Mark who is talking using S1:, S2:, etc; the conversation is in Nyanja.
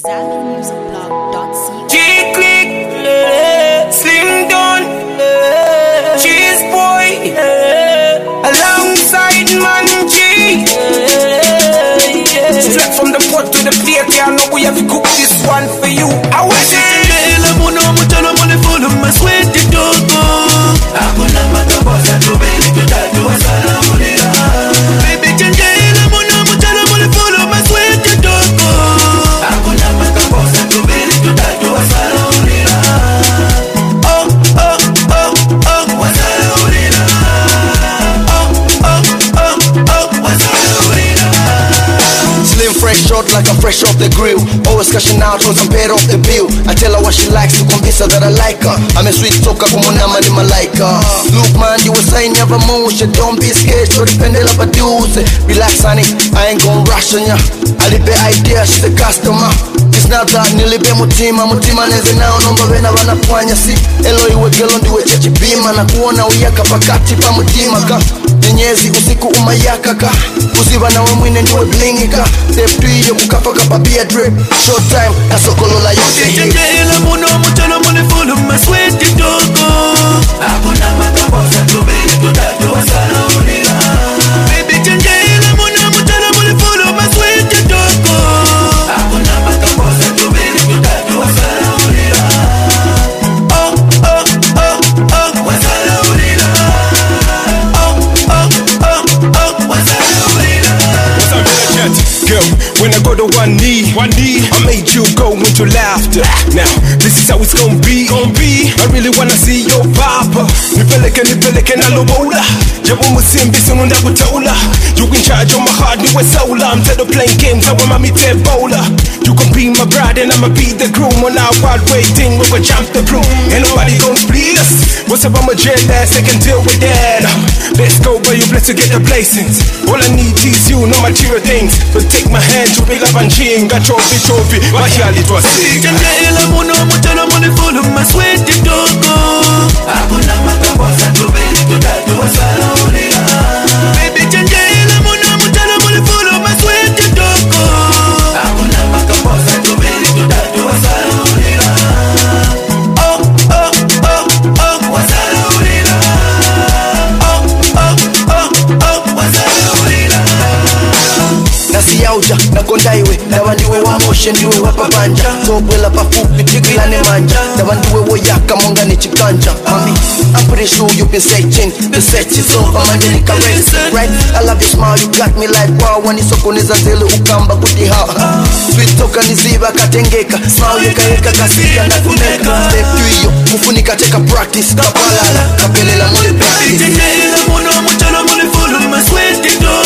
S1: ZambianMusicBlog.co.
S2: G-Click, Slim Don, Cheese Boy, alongside Man G. Straight from the pot to the plate, I know we have to cook this one for you. I wish it.
S3: Short like I'm fresh off the grill. Always cashing out once I'm paid off the bill. I tell her what she likes to convince her that I like her. I'm a sweet talker, kumunama ni malaika. Look man, you a sign of emotion. Don't be scared, so dependent of a dude. Relax honey, I ain't gon' rush on ya. I live the idea, she's a customer. It's not that nilibe mutima neze nao nomba vena wanapwanya si elo iwe gelo ndiwe chechi bima na kuona uyaka pakati pa mutima ka Nyezi usiku umayaka ka Uziba na we mwine ndiwe blingi ka Step tu iyo kukafa ka babia drip Short time na sokolola yote hii
S4: Jengela muno mutano mune full of my sweat kitoko Hakuna makabosa tubili tutatu wasana unila Baby jengela muno mutano mune full of my sweat kitoko Hakuna makabosa tubili tutatu wasana unila Oh, oh, oh, oh, wasana unila Oh, oh, oh, oh, wasana unila
S5: Girl, when I go to one knee, I made you go into laughter. Now, this is how it's gonna be. I really wanna see your papa. Nipeleke na lobola. Jabu musimbi sunu ndakutola. You in charge of my heart, you a soul. I'm tired of playing games, I want mommy to bowler. You can be my bride and I'ma be the groom. On our wild waiting, we gon' jump the broom. Ain't nobody gon' split us. What's up, I'm a jet ass, I can deal with that. Let's go, but you blessed to get the blessings. All I need is you, no material things. But take my hand, you be love and chinga, chopi, wahiali to a sing.
S4: Jengela muno mutano mune full of my sweat kitoko Hakuna makabosa tubili tutatu wasana unila Baby jengela muno mutano mune full of my sweat kitoko Hakuna makabosa tubili tutatu wasana unila Oh, oh, oh, oh, wasana unila Oh, oh, oh, oh, wasana unila
S3: Nasi yauja, nakondaiwe Nawandiwe wa moshe ndiwe wapabanja Tobwela pafupi, tigilane manja Nawandiwe woyaka, monga ni chikanja Mami, I'm pretty sure you've been searching The search is over, manje ni caress Right, I love your smile, you got me like wow Wanisokoniza zele ukamba kuti ha Sweet toka niziba katengeka Smile yeka kasika na kuneka Step to iyo, mufunika teka practice Kapalala, kapelela mule practice
S4: Jengela muno mutano mune full of my sweat kitoko